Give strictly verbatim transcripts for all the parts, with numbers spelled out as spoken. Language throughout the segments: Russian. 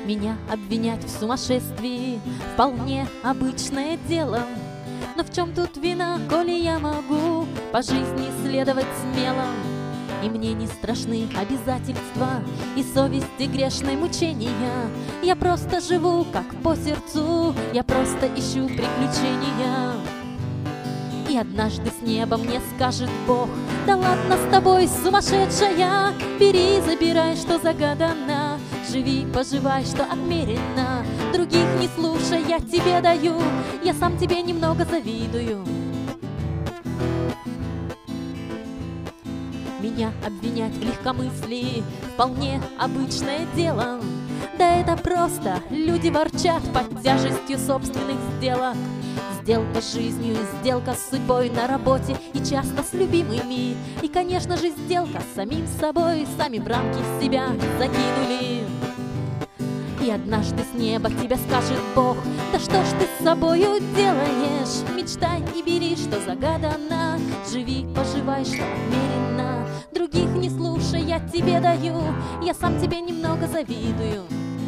Меня обвинять в сумасшествии вполне обычное дело. Но в чем тут вина, коли я могу по жизни следовать смело? И мне не страшны обязательства и совести грешной мучения. Я просто живу как по сердцу, я просто ищу приключения. И однажды с неба мне скажет Бог: да ладно с тобой, сумасшедшая, бери, забирай, что загадано, живи, поживай, что отмерено, других не слушай, я тебе даю, я сам тебе немного завидую. Меня обвинять в легкомыслии вполне обычное дело. Да это просто люди ворчат под тяжестью собственных сделок. Сделка с жизнью, сделка с судьбой на работе и часто с любимыми. И, конечно же, сделка с самим собой, сами в рамки себя закинули. И однажды с неба тебе скажет Бог: да что ж ты с собою делаешь? Мечтай и бери, что загадано, живи, поживай, что отмерено, других не слушай, я тебе даю, я сам тебе немного завидую.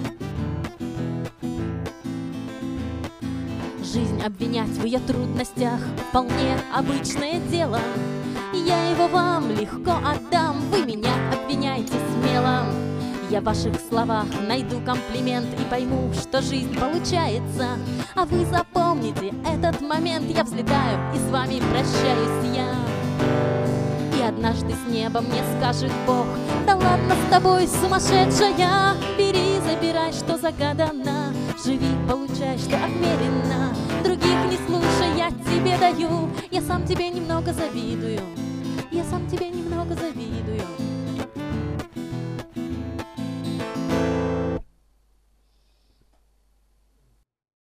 Жизнь обвинять в ее трудностях вполне обычное дело. Я его вам легко отдам, вы меня обвиняйте смело. Я в ваших словах найду комплимент и пойму, что жизнь получается. А вы запомните этот момент, я взлетаю и с вами прощаюсь я. И однажды с неба мне скажет Бог: да ладно с тобой, сумасшедшая, бери, забирай, что загадано, живи, получай, что отмерено, других не слушай, я тебе даю, я сам тебе немного завидую, я сам тебе немного завидую.